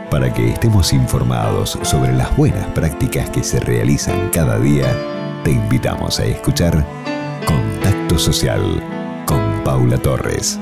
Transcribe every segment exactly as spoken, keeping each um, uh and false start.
Para que estemos informados sobre las buenas prácticas que se realizan cada día, te invitamos a escuchar Contacto Social con Paula Torres.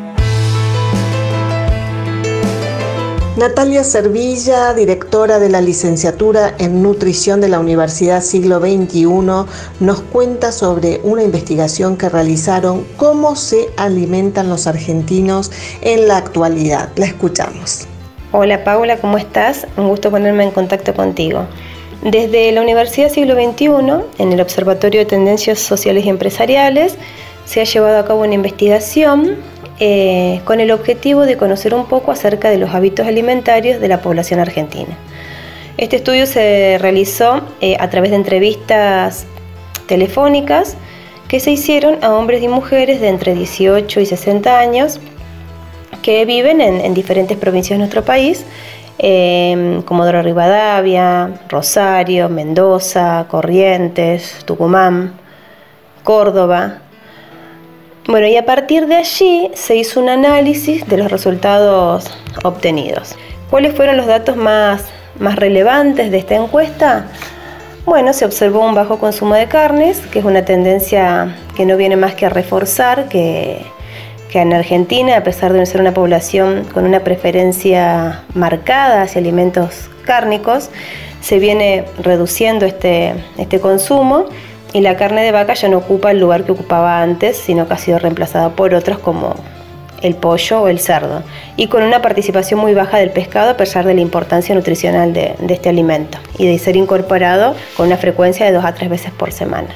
Natalia Servilla, directora de la licenciatura en nutrición de la Universidad Siglo veintiuno, nos cuenta sobre una investigación que realizaron, cómo se alimentan los argentinos en la actualidad. La escuchamos. Hola Paula, ¿cómo estás? Un gusto ponerme en contacto contigo. Desde la Universidad Siglo veintiuno, en el Observatorio de Tendencias Sociales y Empresariales, se ha llevado a cabo una investigación Eh, con el objetivo de conocer un poco acerca de los hábitos alimentarios de la población argentina. Este estudio se realizó eh, a través de entrevistas telefónicas que se hicieron a hombres y mujeres de entre dieciocho y sesenta años que viven en, en diferentes provincias de nuestro país, eh, Comodoro Rivadavia, Rosario, Mendoza, Corrientes, Tucumán, Córdoba. Bueno, y a partir de allí se hizo un análisis de los resultados obtenidos. ¿Cuáles fueron los datos más, más relevantes de esta encuesta? Bueno, se observó un bajo consumo de carnes, que es una tendencia que no viene más que a reforzar que, que en Argentina, a pesar de ser una población con una preferencia marcada hacia alimentos cárnicos, se viene reduciendo este, este consumo. Y la carne de vaca ya no ocupa el lugar que ocupaba antes, sino que ha sido reemplazada por otros como el pollo o el cerdo. Y con una participación muy baja del pescado, a pesar de la importancia nutricional de, de este alimento y de ser incorporado con una frecuencia de dos a tres veces por semana.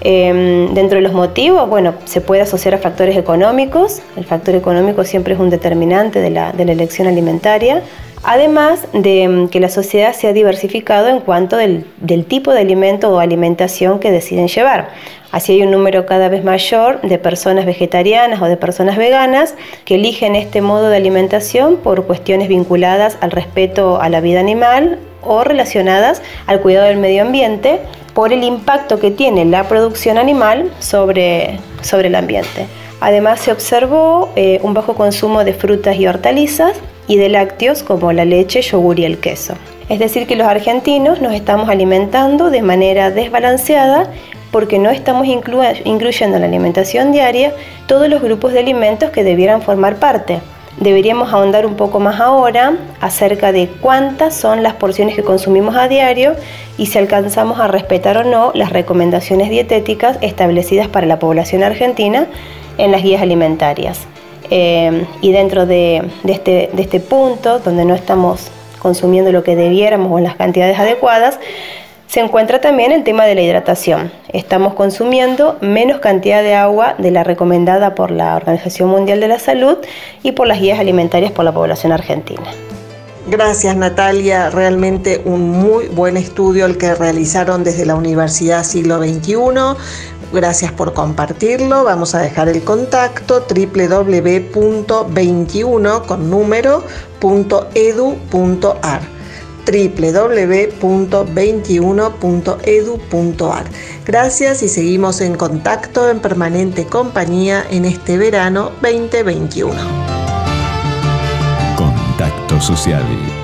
Eh, dentro de los motivos, bueno, se puede asociar a factores económicos. El factor económico siempre es un determinante de la, de la elección alimentaria. Además de que la sociedad se ha diversificado en cuanto del, del tipo de alimento o alimentación que deciden llevar. Así hay un número cada vez mayor de personas vegetarianas o de personas veganas que eligen este modo de alimentación por cuestiones vinculadas al respeto a la vida animal o relacionadas al cuidado del medio ambiente por el impacto que tiene la producción animal sobre, sobre el ambiente. Además se observó eh, un bajo consumo de frutas y hortalizas y de lácteos como la leche, yogur y el queso. Es decir, que los argentinos nos estamos alimentando de manera desbalanceada porque no estamos inclu- incluyendo en la alimentación diaria todos los grupos de alimentos que debieran formar parte. Deberíamos ahondar un poco más ahora acerca de cuántas son las porciones que consumimos a diario y si alcanzamos a respetar o no las recomendaciones dietéticas establecidas para la población argentina en las guías alimentarias. Eh, y dentro de, de, este, de este punto, donde no estamos consumiendo lo que debiéramos o en las cantidades adecuadas, se encuentra también el tema de la hidratación. Estamos consumiendo menos cantidad de agua de la recomendada por la Organización Mundial de la Salud y por las guías alimentarias por la población argentina. Gracias Natalia, realmente un muy buen estudio el que realizaron desde la Universidad Siglo veintiuno. Gracias por compartirlo. Vamos a dejar el contacto doble u doble u doble u punto veintiuno con número punto edu punto ar doble u doble u doble u punto veintiuno punto edu punto ar. Gracias y seguimos en contacto en permanente compañía en este verano veinte veintiuno. Contacto Social.